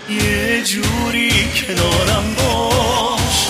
یه جوری کنارم باش.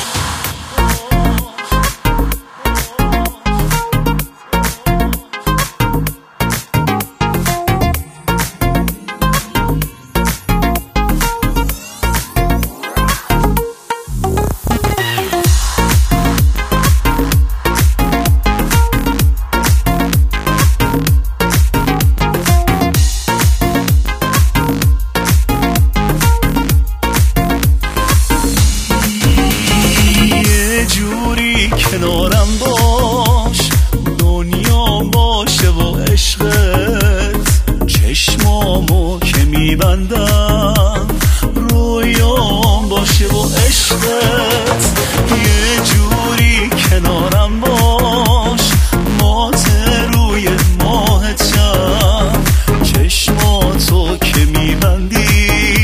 کنارم باش، دنیام باشه و عشقت، چشمامو که میبندم رویام باشه و عشقت. یه جوری کنارم باش، مات روی ماهتم، چشماتو که میبندی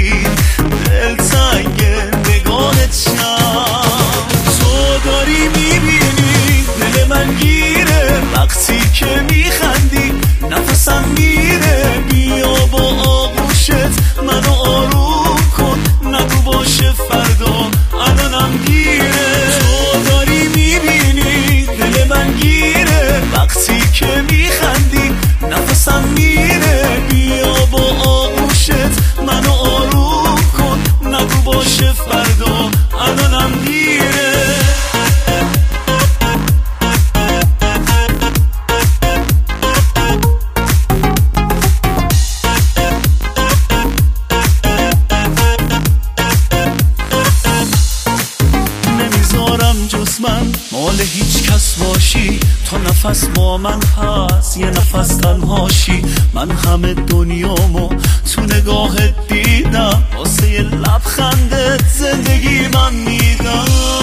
دلتنگ نگاهتم. تو داری میبینی دل من گیره، وقتی که میخندی نفسم میره. بیا با آغوشت منو آروم کن، نگو باشه فردا الانم دیره. تو داری میبینی دل من گیره، وقتی که میخندی نفسم میره. بیا با آغوشت منو آروم کن، نگو باشه فردا الانم دیره. جز من مال هیچ کس باشی، تا نفس با من هست یه نفس تنهاشی. من همه دنیامو تو نگاهت دیدم، واسه یه لبخندت زندگی من میدم.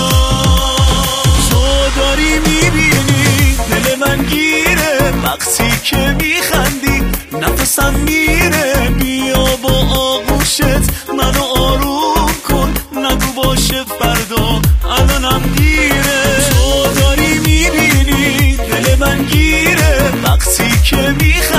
تو داری میبینی دل من گیره، وقتی که میخندی نفسم میره. بیا با آغوشت منو آروم کن، نگو باشه فردا الانم دیره. تو داری میبینی دل من گیره، وقتی که میخندی